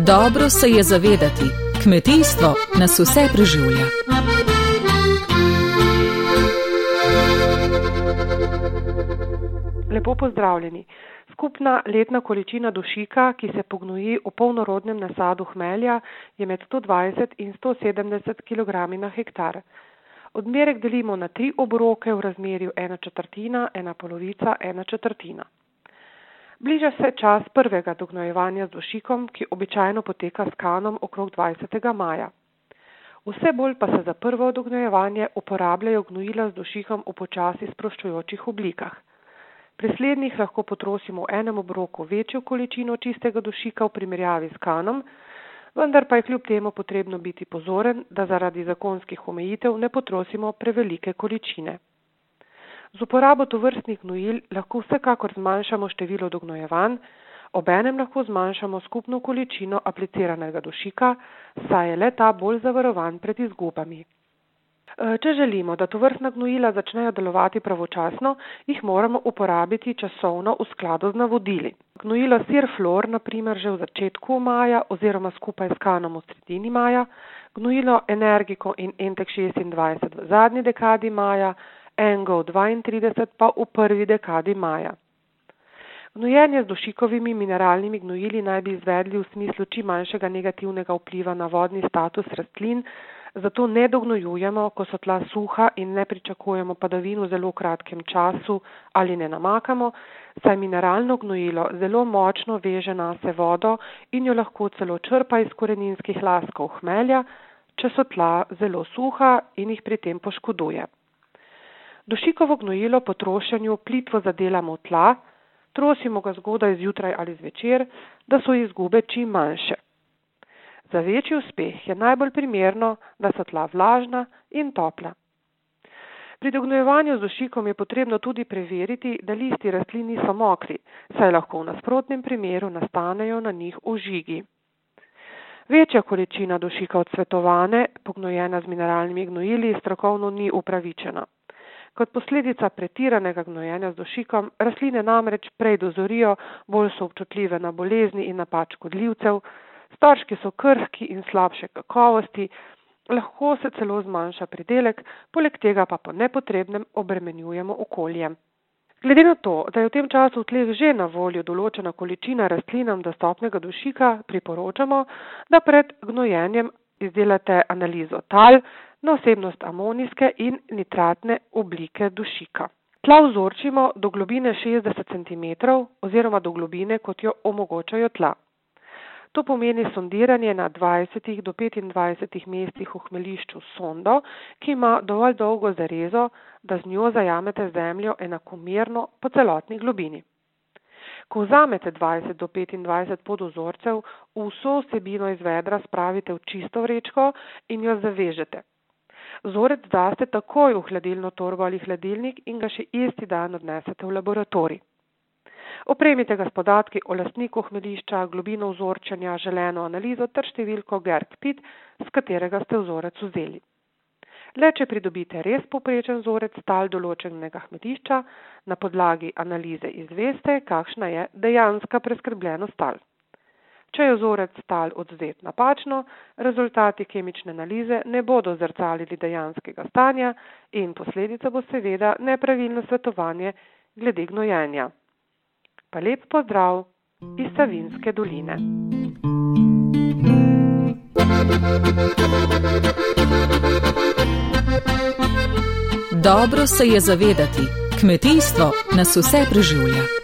Dobro se je zavedati, kmetijstvo nas vse preživlja. Lepo pozdravljeni. Skupna letna količina dušika, ki se pognoji v polnorodnem nasadu hmelja, je med 120 in 170 kg na hektar. Odmerek delimo na 3 obroke v razmerju 1/4, 1/2, 1/4. Bliža se čas prvega dognojevanja z dušikom, ki običajno poteka s kanom okrog 20. maja. Vse bolj pa se za prvo dognojevanje uporabljajo gnojila z dušikom v počasi sproščujočih oblikah. Pri slednjih lahko potrosimo v enem obroku večjo količino čistega dušika v primerjavi s kanom, vendar pa je kljub temu potrebno biti pozoren, da zaradi zakonskih omejitev ne potrosimo prevelike količine. Z uporabo tovrstnih gnojil lahko vsekakor zmanjšamo število dognojevanj, obenem lahko zmanjšamo skupno količino apliciranega dušika, saj je le ta bolj zavarovan pred izgubami. Če želimo, da tovrstna gnojila začnejo delovati pravočasno, jih moramo uporabiti časovno v skladu z navodili. Gnojilo Sirflor, na primer, že v začetku maja oziroma skupaj s kanom v sredini maja, gnojilo Energiko in Entek 26 v zadnji dekadi maja, Engov 32 pa v prvi dekadi maja. Gnojenje z dušikovimi mineralnimi gnojili naj bi izvedli v smislu čim manjšega negativnega vpliva na vodni status rastlin, zato ne dognojujemo, ko so tla suha in ne pričakujemo padavin v zelo kratkem času ali ne namakamo, saj mineralno gnojilo zelo močno veže nase vodo in jo lahko celo črpa iz koreninskih laskov hmelja, če so tla zelo suha in jih pri tem poškoduje. Dušikovo gnojilo po trošenju plitvo zadelamo v tla, trosimo ga zgodaj zjutraj ali zvečer, da so izgube čim manjše. Za večji uspeh je najbolj primerno, da so tla vlažna in topla. Pri dognojevanju z dušikom je potrebno tudi preveriti, da listi rastlin niso mokri, saj lahko v nasprotnem primeru nastanejo na njih ožigi. Večja količina dušika od svetovane, pognojena z mineralnimi gnojili, strokovno ni upravičena. Kot posledica pretiranega gnojenja z dušikom, rastline namreč prej dozorijo, bolj so občutljive na bolezni in napad škodljivcev, storžki so krhki in slabše kakovosti, lahko se celo zmanjša pridelek, poleg tega pa po nepotrebnem obremenjujemo okolje. Glede na to, da je v tem času v tleh že na voljo določena količina rastlinam dostopnega dušika, priporočamo, da pred gnojenjem izdelate analizo tal na vsebnost amonijske in nitratne oblike dušika. Tla vzorčimo do globine 60 cm oziroma do globine, kot jo omogočajo tla. To pomeni sondiranje na 20 do 25 mestih v hmeljišču s sondo, ki ima dovolj dolgo zarezo, da z njo zajamete zemljo enakomerno po celotni globini. Ko vzamete 20 do 25 podvzorcev, vso vsebino iz vedra spravite v čisto vrečko in jo zavežete. Vzorec daste takoj v hladilno torbo ali hladilnik in ga še isti dan odnesete v laboratorij. Opremite ga s podatki o lastniku hmeljišča, globino vzorčenja, želeno analizo ter številko GERC-PIT, s katerega ste vzorec vzeli. Le če pridobite res povprečen vzorec tal določenega hmeljišča, na podlagi analize izveste, kakšna je dejanska preskrbljenost tal. Če je vzorec tal odvzet napačno, rezultati kemične analize ne bodo zrcalili dejanskega stanja in posledica bo seveda nepravilno svetovanje glede gnojenja. Pa lep pozdrav iz Savinjske doline. Dobro se je zavedati, kmetijstvo nas vse preživlja.